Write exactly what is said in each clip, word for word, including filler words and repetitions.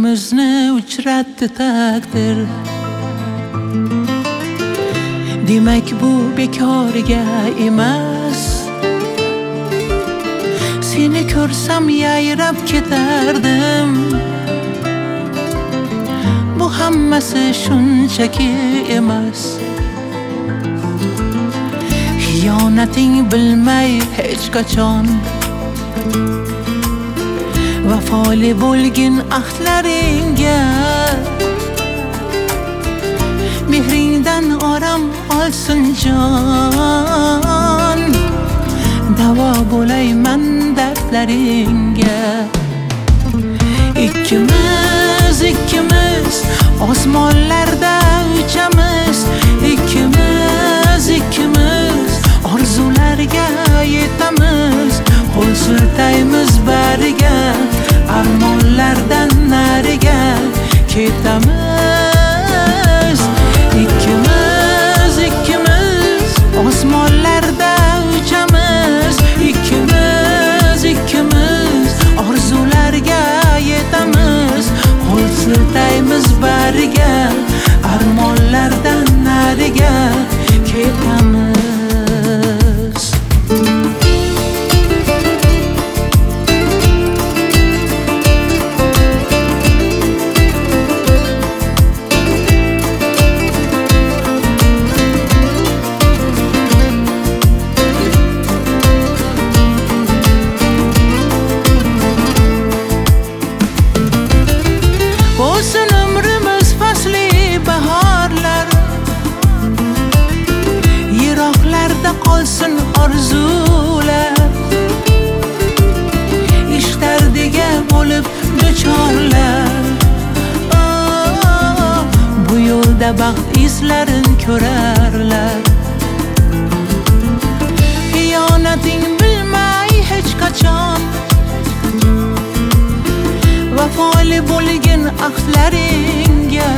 ikkimizni uchratdi taqdir. Demak bu bekoriga emas. Seni ko'rsam yayrab ketardim. Bu hammasi shunchaki emas. Xiyonating bilmay hech qachon vafoli bo'lgin ahdlaringga. Mehringdan orom olsin jon, davo bo'layman dardlaringga. Ikkimiz, ikkimiz osmonlarda uchamiz. Ikkimiz, ikkimiz orzularga yetamiz. Qo'l siltaymiz bariga, armonlardan nariga ketamiz. Ikkimiz, ikkimiz osmonlarda uchamiz. Ikkimiz, ikkimiz orzularga yetamiz. Qo'l siltaymiz bariga, armonlardan nariga ketamiz. Bo'lsin umrimiz fasli bahorlar, yiroqlarda qolsin orzular. Ishlar dega bo'lib duchorlar, oh, bu yo'lda baxt izlarin ko'rarlar. Xiyonating bilmay hech qachon vafoli bo'lgin ahdlaringga.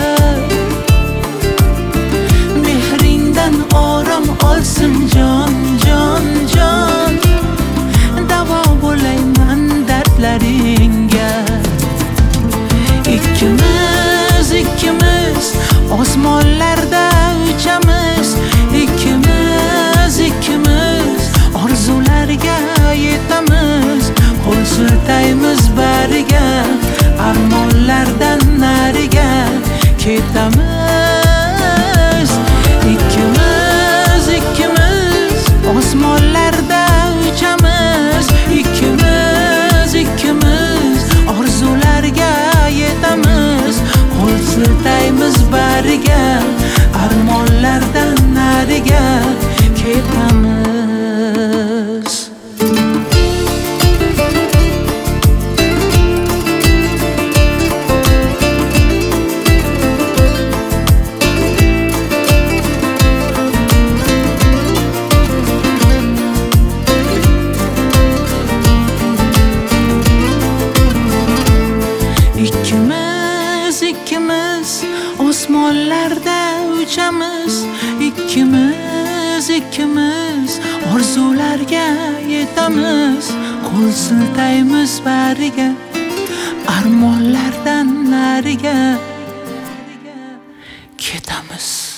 Mehringdan orom olsin jon, jon, jon, davo bo'layman dardlaringga. Ikkimiz, ikkimiz osmonlarda uchamiz. Ikkimiz, ikkimiz orzularga yetamiz. Qo'l siltaymiz bariga, armonlardan nariga ketamiz. Ikkimiz, ikkimiz osmonlarda uchamiz. Ikkimiz, ikkimiz orzularga yetamiz. Qo'l siltaymiz bariga, armonlardan nariga ketamiz. Ikkimiz, ikkimiz osmonlarda uchamiz. Ikkimiz, ikkimiz orzularga yetamiz. Qo'l siltaymiz bariga, armonlardan nariga ketamiz.